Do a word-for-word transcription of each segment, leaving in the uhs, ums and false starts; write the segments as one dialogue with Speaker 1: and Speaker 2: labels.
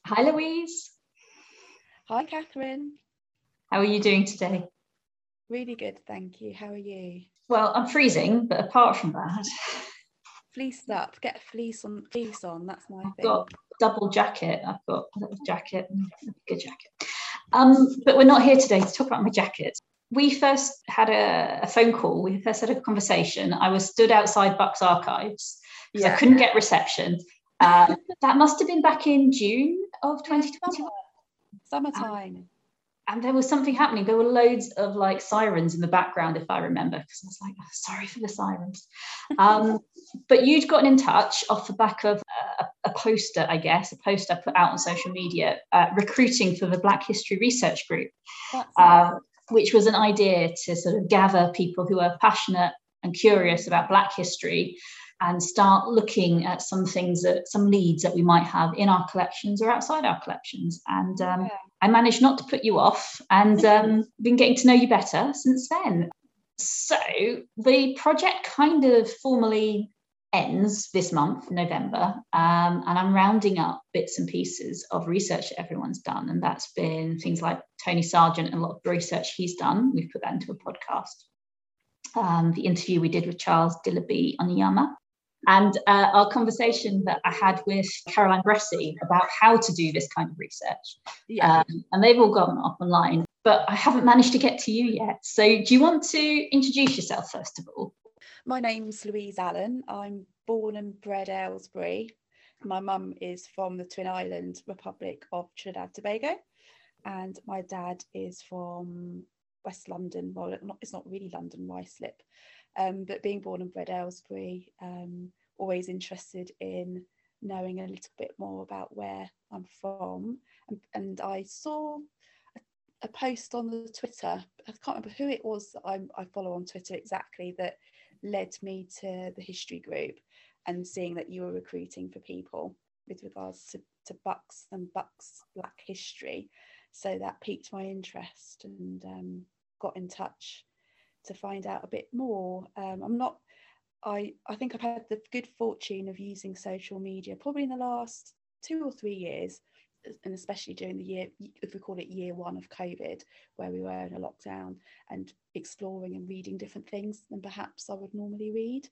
Speaker 1: Hi, Louise.
Speaker 2: Hi, Catherine.
Speaker 1: How are you doing today?
Speaker 2: Really good, thank you. How are you?
Speaker 1: Well, I'm freezing, but apart from that,
Speaker 2: fleeced up. Get a fleece on. Fleece on. That's my
Speaker 1: I've
Speaker 2: thing.
Speaker 1: got a double jacket. I've got a little jacket, and a good jacket. Um, but we're not here today to talk about my jacket. We first had a, a phone call. We first had a conversation. I was stood outside Bucks Archives because yeah. I couldn't get reception. Uh, that must have been back in June of twenty twenty-one.
Speaker 2: Yeah, summertime.
Speaker 1: Um, and there was something happening. There were loads of like sirens in the background, if I remember, because I was like, oh, sorry for the sirens. Um, but you'd gotten in touch off the back of a, a poster, I guess, a post I put out on social media, uh, recruiting for the Black History Research Group, uh, which was an idea to sort of gather people who are passionate and curious about Black history and start looking at some things, that some leads that we might have in our collections or outside our collections. And um, yeah. I managed not to put you off, and um, been getting to know you better since then. So the project kind of formally ends this month, November, um, and I'm rounding up bits and pieces of research that everyone's done. And that's been things like Tony Sargent and a lot of research he's done. We've put that into a podcast. Um, the interview we did with Charles Dillaby Onyema, and uh, our conversation that I had with Caroline Bressi about how to do this kind of research. Yeah. Um, and they've all gone up online, but I haven't managed to get to you yet. So do you want to introduce yourself first of all?
Speaker 2: My name's Louise Allen. I'm born and bred Aylesbury. My mum is from the Twin Island Republic of Trinidad and Tobago, and my dad is from West London. Well, not, it's not really London, Ruislip. Um, but being born and bred Aylesbury, um, always interested in knowing a little bit more about where I'm from. And, and I saw a, a post on the Twitter, I can't remember who it was that I'm, I follow on Twitter exactly, that led me to the history group, and seeing that you were recruiting for people with regards to, to Bucks and Bucks Black history. So that piqued my interest, and um, got in touch to find out a bit more. Um, I'm not, I, I think I've had the good fortune of using social media probably in the last two or three years, and especially during the year, if we call it year one of COVID, where we were in a lockdown, and exploring and reading different things than perhaps I would normally read.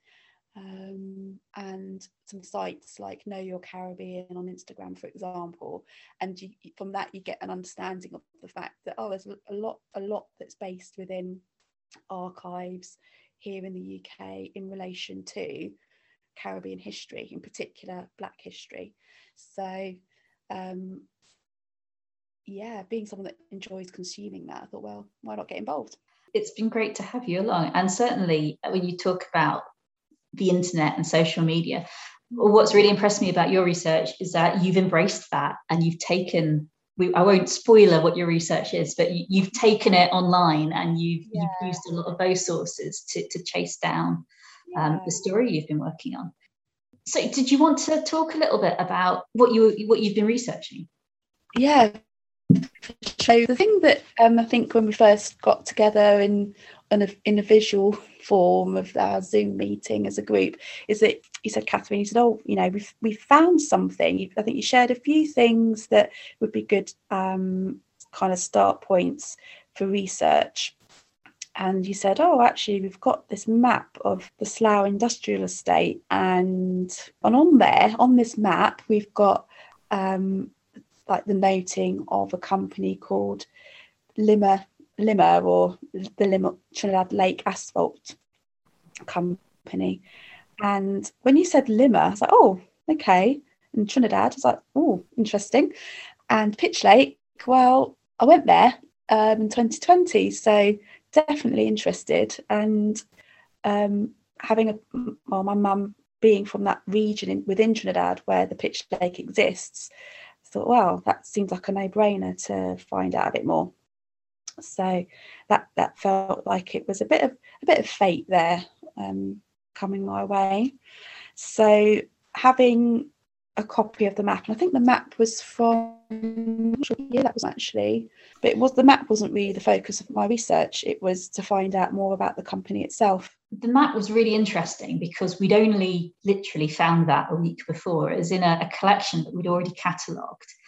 Speaker 2: Um, and some sites like Know Your Caribbean on Instagram, for example, and you, from that you get an understanding of the fact that, oh, there's a lot, a lot that's based within archives here in the U K in relation to Caribbean history, in particular Black history. So um yeah, being someone that enjoys consuming that, I thought, well, why not get involved?
Speaker 1: It's been great to have you along. And certainly when you talk about the internet and social media, what's really impressed me about your research is that you've embraced that, and you've taken We, I won't spoiler what your research is, but you, you've taken it online, and you've, yeah. you've used a lot of those sources to, to chase down um, yeah. the story you've been working on. So did you want to talk a little bit about what, you, what you've been researching?
Speaker 2: Yeah. So the thing that um, I think when we first got together in, in, a, in a visual form of our Zoom meeting as a group is that you said, Catherine, you said, oh, you know, we've, we've found something. I think you shared a few things that would be good um, kind of start points for research. And you said, oh, actually, we've got this map of the Slough Industrial Estate. And, and on there, on this map, we've got um, like the noting of a company called Limmer, Limmer or the Limmer Trinidad Lake Asphalt Company. And when you said Limmer, I was like, oh, okay. And Trinidad, I was like, oh, interesting. And Pitch Lake, well, I went there um, in twenty twenty, so definitely interested. And um, having a, well, my mum being from that region in, within Trinidad where the Pitch Lake exists, I thought, well, that seems like a no-brainer to find out a bit more. So that that felt like it was a bit of a bit of fate there um, coming my way. So having a copy of the map, and I think the map was from, I'm not sure what year that was actually, but it was, the map wasn't really the focus of my research. It was to find out more about the company itself.
Speaker 1: The map was really interesting because we'd only literally found that a week before. It was in a, a collection that we'd already catalogued.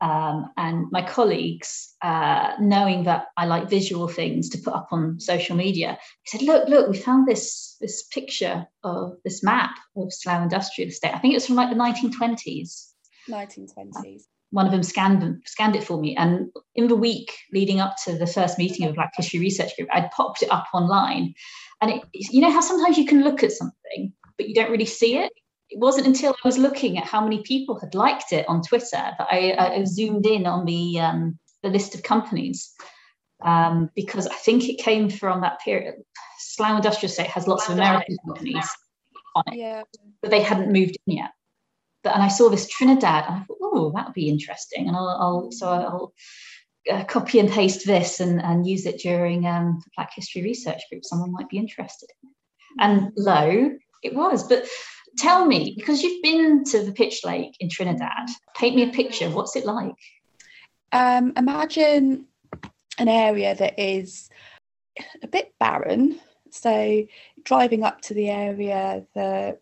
Speaker 1: Um, and my colleagues, uh, knowing that I like visual things to put up on social media, he said, look, look, we found this, this picture of this map of Slough Industrial Estate. I think it's from like the nineteen twenties.
Speaker 2: nineteen twenties.
Speaker 1: One of them scanned, scanned it for me. And in the week leading up to the first meeting of the Black History Research Group, I'd popped it up online. And it, you know how sometimes you can look at something, but you don't really see it? It wasn't until I was looking at how many people had liked it on Twitter that I, I zoomed in on the, um, the list of companies, um, because I think it came from that period. Slough Industrial Estate has lots of American companies on it,
Speaker 2: yeah.
Speaker 1: but they hadn't moved in yet. But, and I saw this Trinidad, and I thought, oh, that would be interesting. And I'll, I'll so I'll uh, copy and paste this and, and use it during um, the Black History Research Group. Someone might be interested in it. And lo, it was. But tell me, because you've been to the Pitch Lake in Trinidad, paint me a picture. What's it like?
Speaker 2: Um, imagine an area that is a bit barren. So driving up to the area, the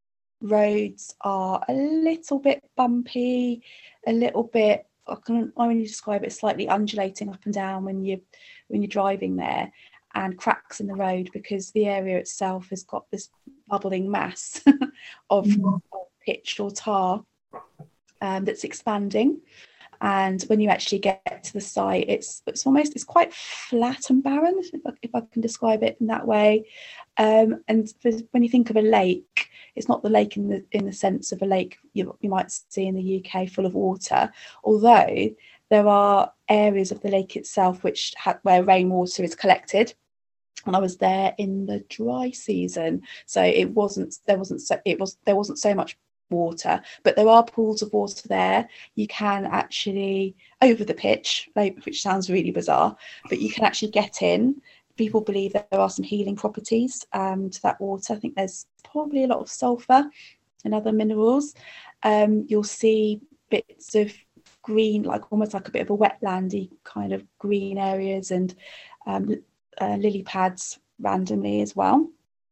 Speaker 2: roads are a little bit bumpy, a little bit, I can only describe it, slightly undulating up and down when you when you're driving there, and cracks in the road because the area itself has got this bubbling mass of, mm-hmm. of pitch or tar um, that's expanding. And when you actually get to the site, it's it's almost it's quite flat and barren, if I, if I can describe it in that way. Um, and for, when you think of a lake, it's not the lake in the in the sense of a lake you, you might see in the U K full of water, although there are areas of the lake itself which ha- where rainwater is collected. And I was there in the dry season, so it wasn't there wasn't so, it was there wasn't so much water, but there are pools of water there. You can actually over the pitch, which sounds really bizarre, but you can actually get in. People believe that there are some healing properties um, to that water. I think there's probably a lot of sulfur and other minerals. Um, you'll see bits of green, like almost like a bit of a wetlandy kind of green areas, and um, uh, lily pads randomly as well.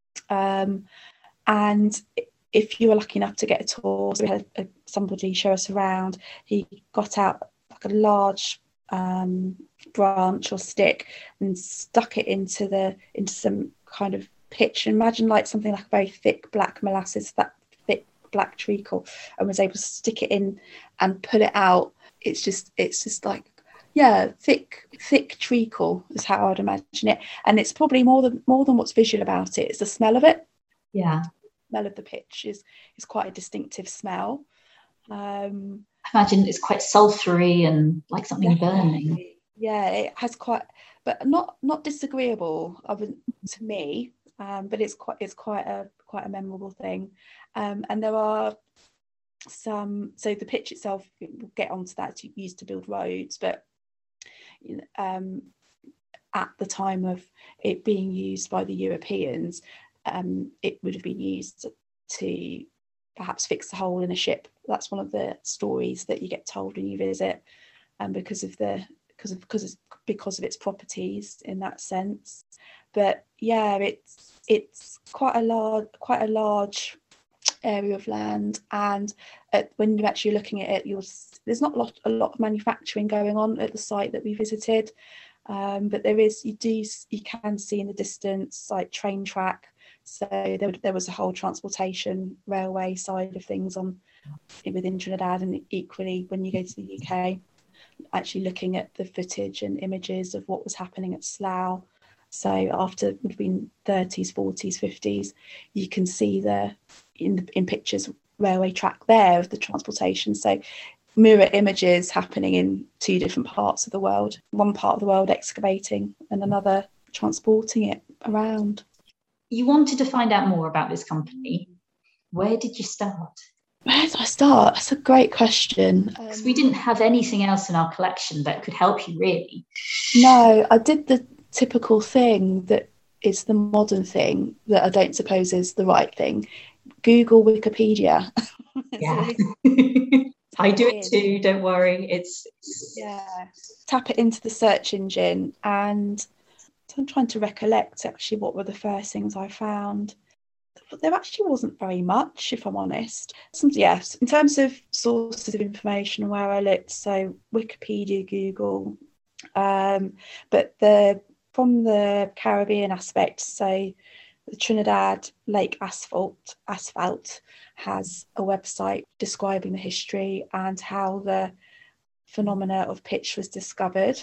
Speaker 2: Um, and if you were lucky enough to get a tour, so we had a, somebody show us around. He got out like a large um, branch or stick and stuck it into the into some kind of pitch. Imagine like something like a very thick black molasses, that thick black treacle, and was able to stick it in and pull it out. It's just it's just like yeah, thick thick treacle is how I'd imagine it. And it's probably more than more than what's visual about it. It's the smell of it.
Speaker 1: Yeah.
Speaker 2: Smell of the pitch is is quite a distinctive smell. Um,
Speaker 1: I imagine it's quite sulphury and like something
Speaker 2: definitely.
Speaker 1: burning.
Speaker 2: Yeah, it has quite, but not not disagreeable other to me. Um, but it's quite it's quite a quite a memorable thing. Um, and there are some. So the pitch itself, we'll get onto that. It's used to build roads, but um, at the time of it being used by the Europeans, Um, it would have been used to perhaps fix a hole in a ship. That's one of the stories that you get told when you visit, and um, because of the because of because of, because of its properties in that sense. But yeah, it's it's quite a large quite a large area of land, and at, when you're actually looking at it, you'll there's not a lot a lot of manufacturing going on at the site that we visited, um, but there is you do you can see in the distance like train track. So there, there was a whole transportation railway side of things on within Trinidad, and equally when you go to the U K, actually looking at the footage and images of what was happening at Slough. So after it would have been thirties, forties, fifties, you can see the in in pictures railway track there of the transportation. So mirror images happening in two different parts of the world. One part of the world excavating and another transporting it around.
Speaker 1: You wanted to find out more about this company. Where did you start?
Speaker 2: Where did I start? That's a great question.
Speaker 1: Because um, we didn't have anything else in our collection that could help you, really.
Speaker 2: No, I did the typical thing that is the modern thing that I don't suppose is the right thing. Google Wikipedia.
Speaker 1: Yeah. I do it too, don't worry. It's, it's
Speaker 2: yeah. Tap it into the search engine, and I'm trying to recollect actually what were the first things I found. there actually wasn't very much, if I'm honest. Some, yes, in terms of sources of information where I looked, so Wikipedia, Google, um, but the from the Caribbean aspect, so the Trinidad Lake Asphalt Asphalt has a website describing the history and how the phenomena of pitch was discovered,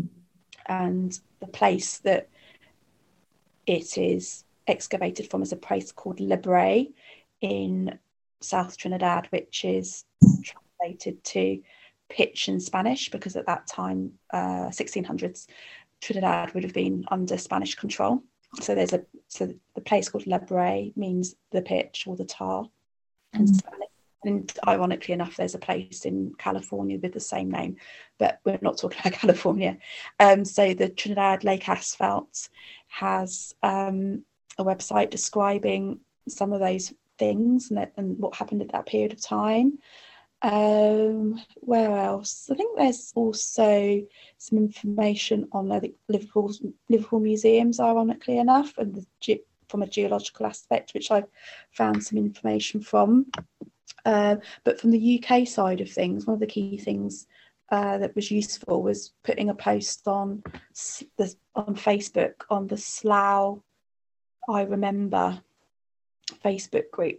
Speaker 2: and the place that it is excavated from is a place called Le Bray in South Trinidad, which is translated to pitch in Spanish, because at that time, uh, sixteen hundreds, Trinidad would have been under Spanish control. So there's a so the place called Le Bray means the pitch or the tar in mm. Spanish. And ironically enough, there's a place in California with the same name, but we're not talking about California. Um, so the Trinidad Lake Asphalt has um, a website describing some of those things and, that, and what happened at that period of time. Um, where else? I think there's also some information on the Liverpool Liverpool museums, ironically enough, and the ge- from a geological aspect, which I've found some information from. Uh, but from the U K side of things, one of the key things uh, that was useful was putting a post on the on Facebook on the Slough I Remember Facebook group.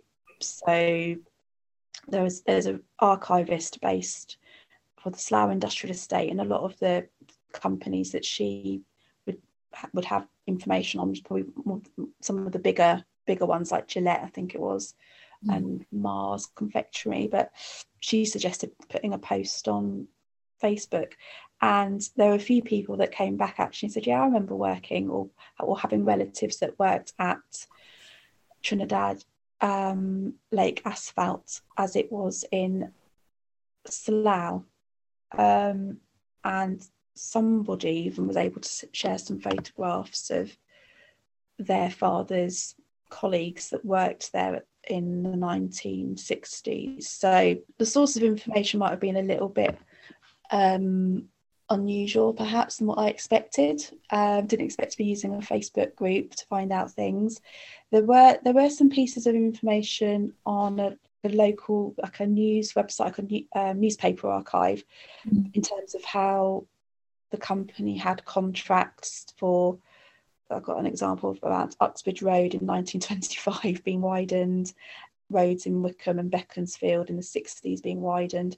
Speaker 2: So there's there's an archivist based for the Slough Industrial Estate, and a lot of the companies that she would would have information on, probably more, some of the bigger bigger ones like Gillette, I think it was, mm. and Mars Confectionery. But she suggested putting a post on Facebook, and there were a few people that came back actually and said, yeah, I remember working or or having relatives that worked at Trinidad um, Lake Asphalt as it was in Slough, um, and somebody even was able to share some photographs of their father's colleagues that worked there in the nineteen sixties. So the source of information might have been a little bit um, unusual perhaps than what I expected. Um, didn't expect to be using a Facebook group to find out things. There were there were some pieces of information on a, a local, like a news website, like a uh, newspaper archive, mm-hmm. in terms of how the company had contracts for. I've got an example of around Uxbridge Road in nineteen twenty-five being widened, roads in Wickham and Beaconsfield in the sixties being widened.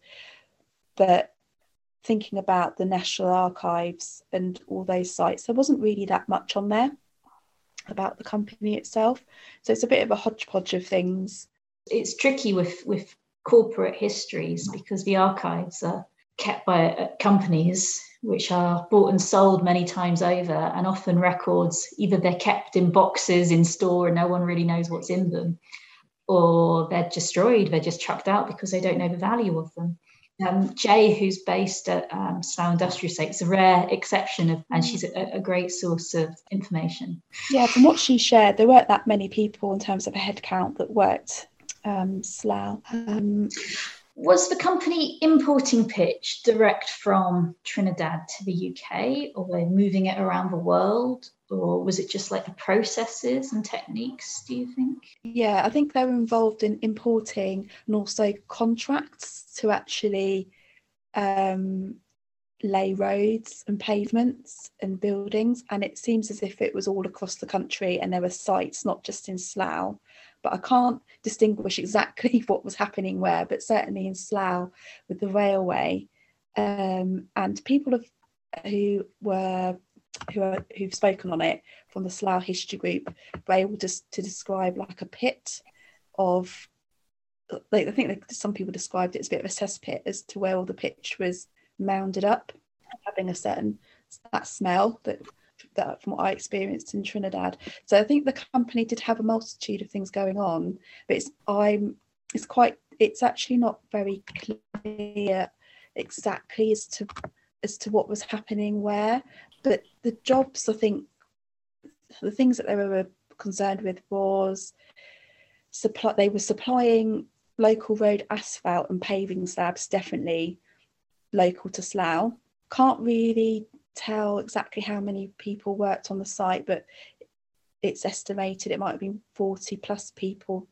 Speaker 2: But thinking about the National Archives and all those sites, there wasn't really that much on there about the company itself. So it's a bit of a hodgepodge of things.
Speaker 1: It's tricky with, with corporate histories because the archives are kept by uh, companies which are bought and sold many times over, and often records, either they're kept in boxes in store and no one really knows what's in them, or they're destroyed, they're just chucked out because they don't know the value of them. Um, Jay, who's based at um, Slough Industrial Estate, is a rare exception, of, and she's a, a great source of information.
Speaker 2: Yeah, from what she shared, there weren't that many people in terms of a head count that worked um, Slough. Um,
Speaker 1: Was the company importing pitch direct from Trinidad to the U K, or were they moving it around the world? Or was it just like the processes and techniques, do you think?
Speaker 2: Yeah, I think they were involved in importing and also contracts to actually um, lay roads and pavements and buildings. And it seems as if it was all across the country and there were sites, not just in Slough. But I can't distinguish exactly what was happening where, but certainly in Slough with the railway. Um, and people have, who were who are, who've spoken on it from the Slough History Group were able to, to describe like a pit of, like I think like some people described it as a bit of a cesspit as to where all the pitch was mounded up, having a certain that smell that, that from what I experienced in Trinidad. So I think the company did have a multitude of things going on, but it's I'm it's quite it's actually not very clear exactly as to as to what was happening where. But the jobs, I think, the things that they were concerned with was supply. They were supplying local road asphalt and paving slabs, definitely local to Slough. Can't really tell exactly how many people worked on the site, but it's estimated it might have been forty plus people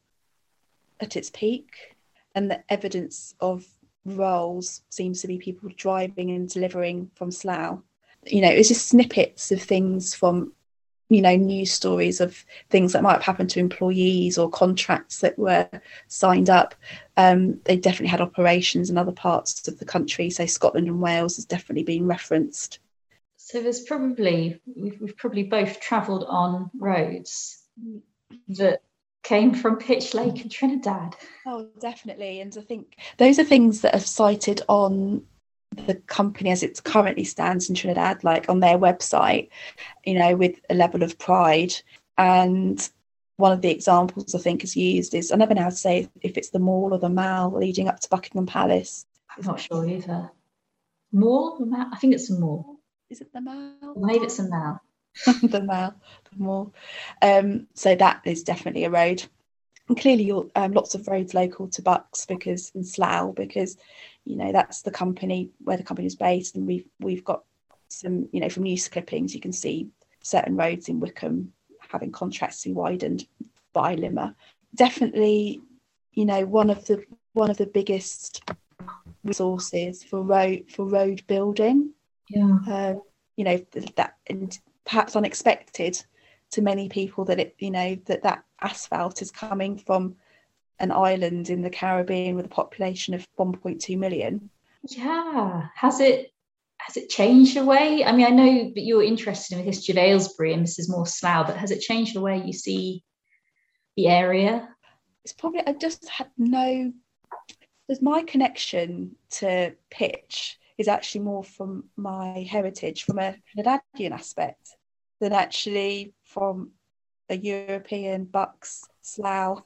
Speaker 2: at its peak, and the evidence of roles seems to be people driving and delivering from Slough. You know, it's just snippets of things from, you know, news stories of things that might have happened to employees or contracts that were signed up. Um, they definitely had operations in other parts of the country. So Scotland and Wales has definitely been referenced.
Speaker 1: So there's probably, we've, we've probably both travelled on roads that came from Pitch Lake and Trinidad.
Speaker 2: Oh, definitely. And I think those are things that are cited on the company as it currently stands in Trinidad, like on their website, you know, with a level of pride. And one of the examples I think is used is, I never know how to say if it's the Mall or the Mall leading up to Buckingham Palace.
Speaker 1: I'm not sure either. Mall? The Mall? I think it's the Mall.
Speaker 2: Is it the Mall?
Speaker 1: Maybe it's the Mall.
Speaker 2: the Mall, the Mall. Um, so that is definitely a road. And clearly you're, um, lots of roads local to Bucks because in Slough, because, you know, that's the company where the company is based, and we've we've got some, you know, from news clippings you can see certain roads in Wickham having contracts to be widened by L I M A. Definitely, you know, one of the one of the biggest resources for road for road building.
Speaker 1: Yeah.
Speaker 2: Uh, you know, that, and perhaps unexpected to many people, that it, you know, that that asphalt is coming from an island in the Caribbean with a population of one point two million.
Speaker 1: Yeah. Has it has it changed the way? I mean, I know that you're interested in the history of Aylesbury and this is more Slough, but has it changed the way you see the area?
Speaker 2: It's probably, I just had no, there's my connection to pitch is actually more from my heritage, from a Trinidadian aspect, than actually from a European Bucks Slough.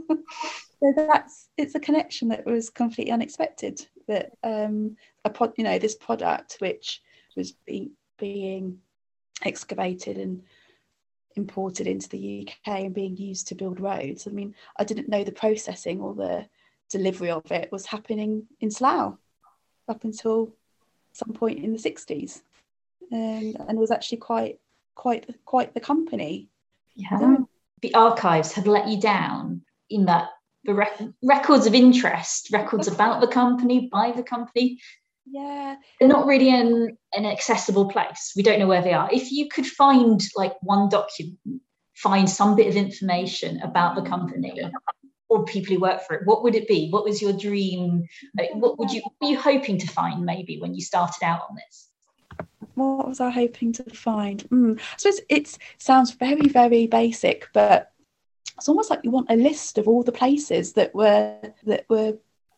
Speaker 2: So that's, it's a connection that was completely unexpected. That um, a pod, you know, this product which was be, being excavated and imported into the U K and being used to build roads. I mean, I didn't know the processing or the delivery of it was happening in Slough up until some point in the sixties, and and was actually quite quite quite the company.
Speaker 1: Yeah. So, the archives have let you down in that the rec- records of interest, records about the company, by the company,
Speaker 2: yeah,
Speaker 1: they're not really in an accessible place. We don't know where they are. If you could find like one document, find some bit of information about the company or people who work for it, what would it be? What was your dream? Like, what would you what were you hoping to find maybe when you started out on this?
Speaker 2: What was I hoping to find? Mm, I suppose it sounds very, very basic, but it's almost like you want a list of all the places that were that were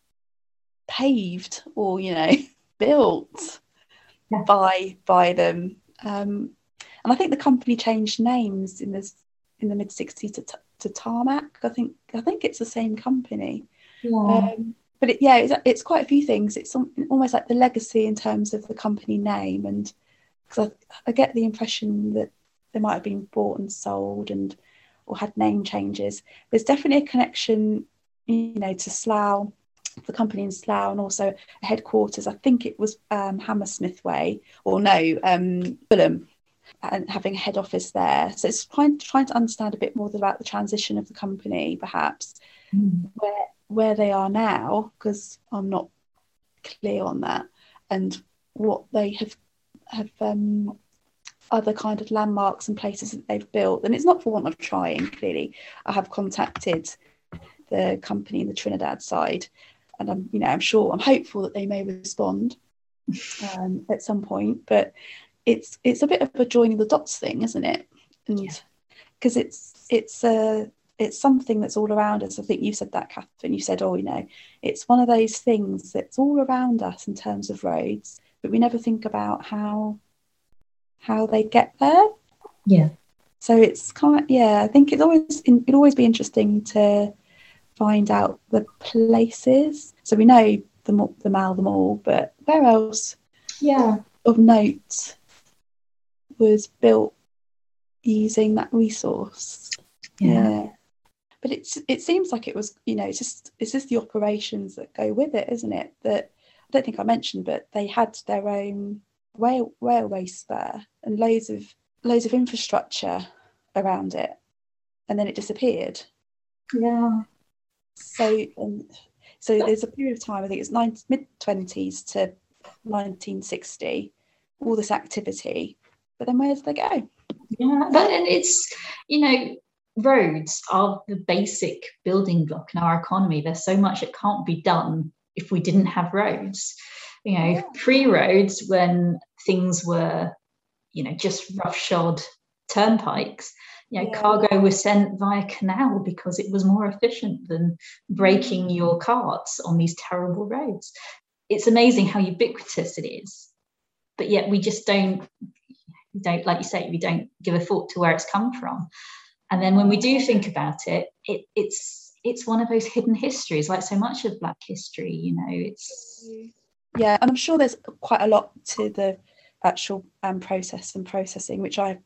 Speaker 2: paved or, you know, built yeah. by by them. Um, and I think the company changed names in this in the mid sixties to, to Tarmac. I think I think it's the same company.
Speaker 1: Yeah.
Speaker 2: Um, but it, yeah, it's, it's quite a few things. It's almost like the legacy in terms of the company name, and because I, I get the impression that they might have been bought and sold and or had name changes. There's definitely a connection, you know, to Slough, the company in Slough, and also a headquarters. I think it was um, Hammersmith Way, or no, um, Fulham, and having a head office there. So it's trying, trying to understand a bit more about the transition of the company, perhaps, mm. where where they are now, because I'm not clear on that, and what they have have um, other kind of landmarks and places that they've built. And it's not for want of trying, clearly. I have contacted the company in the Trinidad side, and I'm, you know, I'm sure, I'm hopeful that they may respond um, at some point. But it's it's a bit of a joining the dots thing, isn't it? And because yeah. it's it's a it's something that's all around us. I think you said that, Catherine. You said, oh, you know, it's one of those things that's all around us in terms of roads, but we never think about how how they get there.
Speaker 1: Yeah.
Speaker 2: So it's kind of, yeah, I think it's always it'd always be interesting to find out the places. So we know the the Mall, the Mall, but where else?
Speaker 1: Yeah.
Speaker 2: Of note was built using that resource.
Speaker 1: Yeah.
Speaker 2: yeah. But it's it seems like it was, you know, it's just it's just the operations that go with it, isn't it? That I don't think I mentioned, but they had their own rail, railway spur and loads of loads of infrastructure around it, and then it disappeared.
Speaker 1: Yeah.
Speaker 2: So, um, so there's a period of time, I think it's mid twenties to nineteen sixty, all this activity, but then where did they go?
Speaker 1: Yeah, but and it's, you know, roads are the basic building block in our economy. There's so much that can't be done if we didn't have roads. You know, yeah. Pre-roads, when things were, you know, just roughshod turnpikes, you know, yeah. cargo was sent via canal because it was more efficient than breaking your carts on these terrible roads. It's amazing how ubiquitous it is, but yet we just don't, we don't, like you say, we don't give a thought to where it's come from. And then when we do think about it, it it's it's one of those hidden histories, like so much of Black history, you know, it's...
Speaker 2: Yeah, and I'm sure there's quite a lot to the actual um, process and processing, which I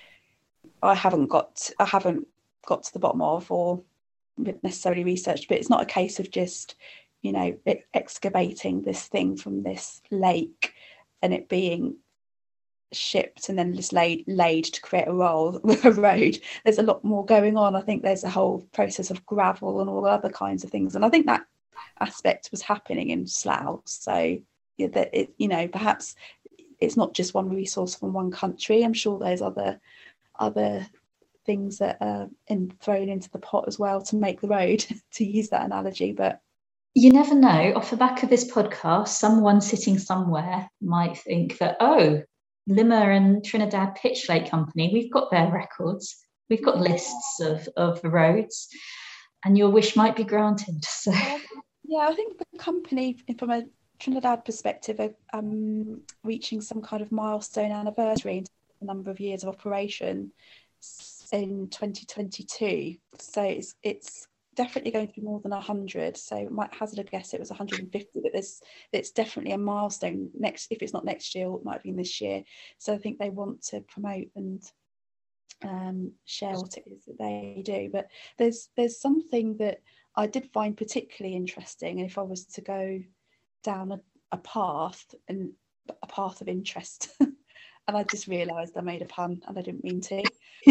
Speaker 2: I haven't got I haven't got to the bottom of or necessarily researched, but it's not a case of just, you know, it, excavating this thing from this lake and it being shipped and then just laid laid to create a roll a road. There's a lot more going on. I think there's a whole process of gravel and all other kinds of things, and I think that aspect was happening in Slough. So yeah, that it, you know, perhaps it's not just one resource from one country. I'm sure there's other other things that are in, thrown into the pot as well to make the road, to use that analogy. But
Speaker 1: you never know, off the back of this podcast, someone sitting somewhere might think that, oh, Limmer and Trinidad Pitchlake Company, we've got their records, we've got lists of, of the roads, and your wish might be granted. So
Speaker 2: yeah, I think the company, from a Trinidad perspective, are um, reaching some kind of milestone anniversary in a number of years of operation in twenty twenty-two. So it's it's definitely going to be more than one hundred. So I might hazard a guess it was one hundred fifty, but there's it's definitely a milestone next, if it's not next year, it might be this year. So I think they want to promote and um, share what it is that they do. But there's there's something that I did find particularly interesting, and if I was to go down a, a path and a path of interest, and I just realised I made a pun and I didn't mean to.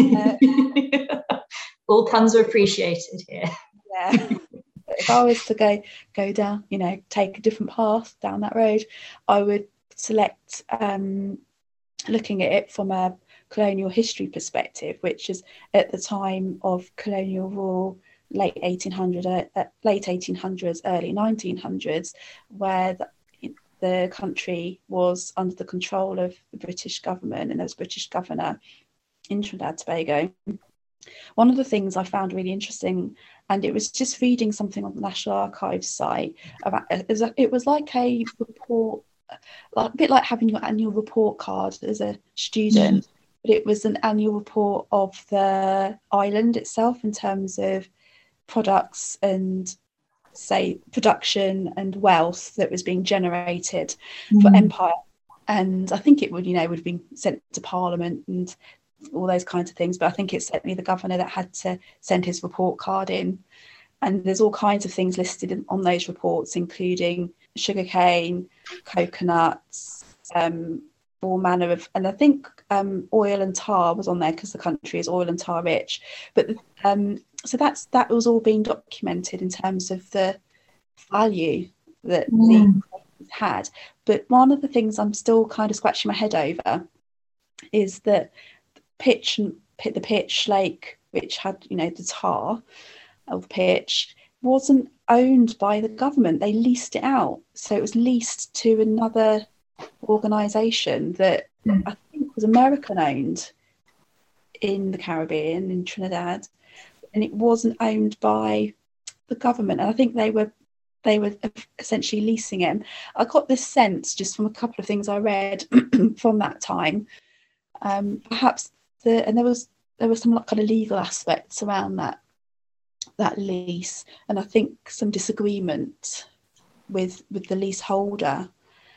Speaker 2: Uh,
Speaker 1: All puns are appreciated here.
Speaker 2: Yeah. If I was to go go down, you know, take a different path down that road, I would select um, looking at it from a colonial history perspective, which is at the time of colonial rule, late eighteen hundreds, uh, late eighteen hundreds, early nineteen hundreds, where the, the country was under the control of the British government, and there was a British governor in Trinidad and Tobago. One of the things I found really interesting, and it was just reading something on the National Archives site about, it was like a report, like a bit like having your annual report card as a student, mm. but it was an annual report of the island itself in terms of products and, say, production and wealth that was being generated mm. for Empire. And I think it would, you know, would have been sent to Parliament and all those kinds of things, but I think it's certainly the governor that had to send his report card in. And there's all kinds of things listed in, on those reports, including sugarcane, coconuts, um, all manner of, and I think um, oil and tar was on there because the country is oil and tar rich. But um, so that's that was all being documented in terms of the value that mm. the had. But one of the things I'm still kind of scratching my head over is that pitch and pit the pitch lake, which had, you know, the tar of pitch, wasn't owned by the government. They leased it out, so it was leased to another organisation that mm. I think was American owned in the Caribbean, in Trinidad, and it wasn't owned by the government. And I think they were they were essentially leasing it. I got this sense just from a couple of things I read from that time, um, perhaps. The, and there was there was some kind of legal aspects around that that lease, and I think some disagreement with with the leaseholder.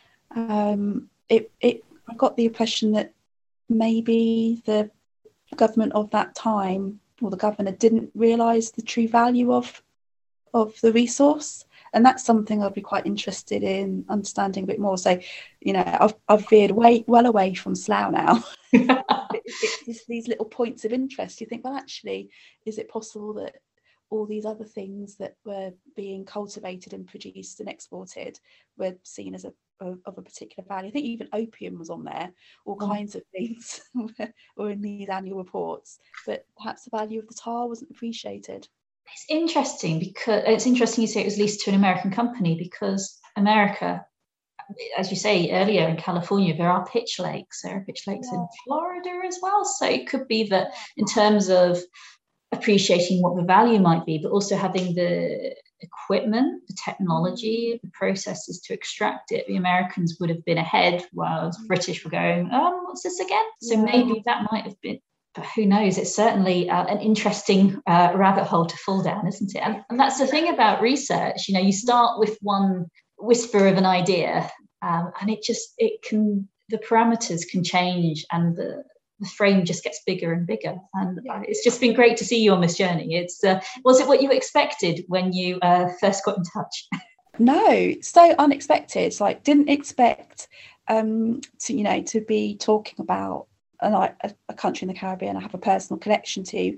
Speaker 2: Um, it it I got the impression that maybe the government of that time, or the governor, didn't realise the true value of of the resource. And that's something I'd be quite interested in understanding a bit more. So, you know, I've I've veered way well away from Slough now. these, these little points of interest. You think, well, actually, is it possible that all these other things that were being cultivated and produced and exported were seen as a of, of a particular value? I think even opium was on there, all yeah. kinds of things were in these annual reports, but perhaps the value of the tar wasn't appreciated.
Speaker 1: It's interesting because it's interesting you say it was leased to an American company, because America, as you say earlier, in California, there are pitch lakes. There are pitch lakes yeah. in Florida as well. So it could be that in terms of appreciating what the value might be, but also having the equipment, the technology, the processes to extract it, the Americans would have been ahead, while the British were going, um, what's this again? So yeah. maybe that might have been, but who knows? It's certainly uh, an interesting uh, rabbit hole to fall down, isn't it? And, and that's the thing about research. You know, you start with one whisper of an idea, um, and it just, it can, the parameters can change, and the the frame just gets bigger and bigger. And yeah. it's just been great to see you on this journey. It's uh, was it what you expected when you uh, first got in touch?
Speaker 2: No, so unexpected. Like, didn't expect um, to, you know, to be talking about an, a, a country in the Caribbean I have a personal connection to.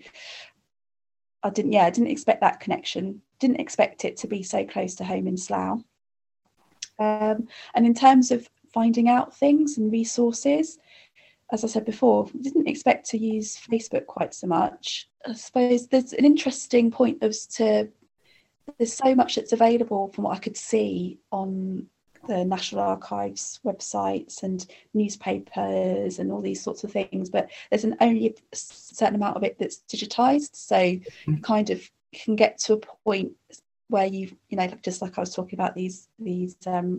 Speaker 2: I didn't, yeah, I didn't expect that connection. Didn't expect it to be so close to home in Slough. Um, and in terms of finding out things and resources, as I said before, didn't expect to use Facebook quite so much. I suppose there's an interesting point as to there's so much that's available from what I could see on the National Archives websites and newspapers and all these sorts of things, but there's an only a certain amount of it that's digitized. So you kind of can get to a point where you, you know, just like I was talking about these these um,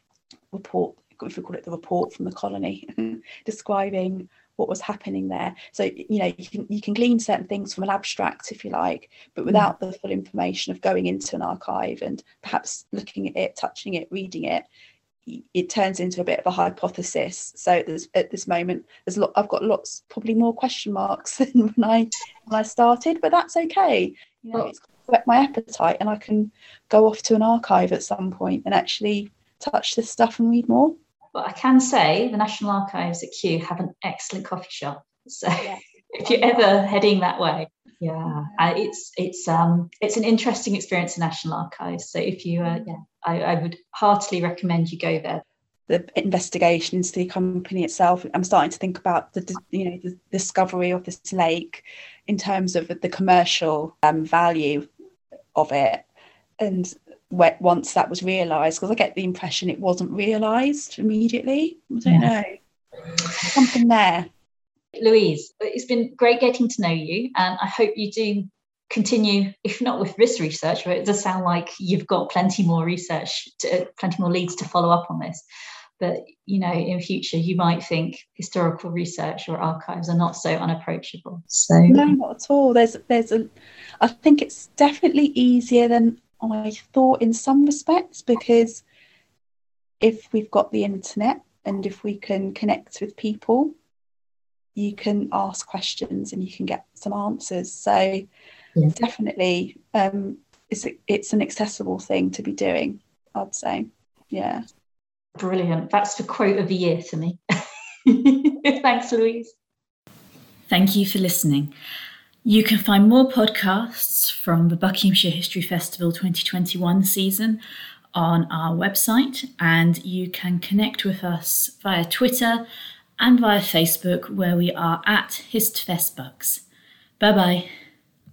Speaker 2: report. If we call it the report from the colony, describing what was happening there. So, you know, you can you can glean certain things from an abstract, if you like, but without the full information of going into an archive and perhaps looking at it, touching it, reading it, it turns into a bit of a hypothesis. So there's, at this moment, there's a lot, I've got lots, probably more question marks than when I when I started, but that's okay. You know, it's whet my appetite, and I can go off to an archive at some point and actually touch this stuff and read more.
Speaker 1: But I can say the National Archives at Kew have an excellent coffee shop. So yeah. if you're ever heading that way, yeah, uh, it's it's um it's an interesting experience in National Archives. So if you, uh, yeah, I, I would heartily recommend you go there.
Speaker 2: The investigation into the company itself, I'm starting to think about the, you know, the discovery of this lake in terms of the commercial um, value of it, and once that was realised, because I get the impression it wasn't realised immediately. I don't yeah. know. Something there.
Speaker 1: Louise, it's been great getting to know you, and I hope you do continue, if not with this research, but it does sound like you've got plenty more research, to, plenty more leads to follow up on this. But, you know, in future, you might think historical research or archives are not so unapproachable. So
Speaker 2: no, not at all. There's, there's a, I think it's definitely easier than I thought in some respects, because if we've got the internet and if we can connect with people, you can ask questions and you can get some answers. So yeah. definitely um, it's, it's an accessible thing to be doing, I'd say. Yeah.
Speaker 1: Brilliant. That's the quote of the year to me. Thanks, Louise.
Speaker 3: Thank you for listening. You can find more podcasts from the Buckinghamshire History Festival twenty twenty-one season on our website, and you can connect with us via Twitter and via Facebook, where we are at HistFestBucks. Bye bye.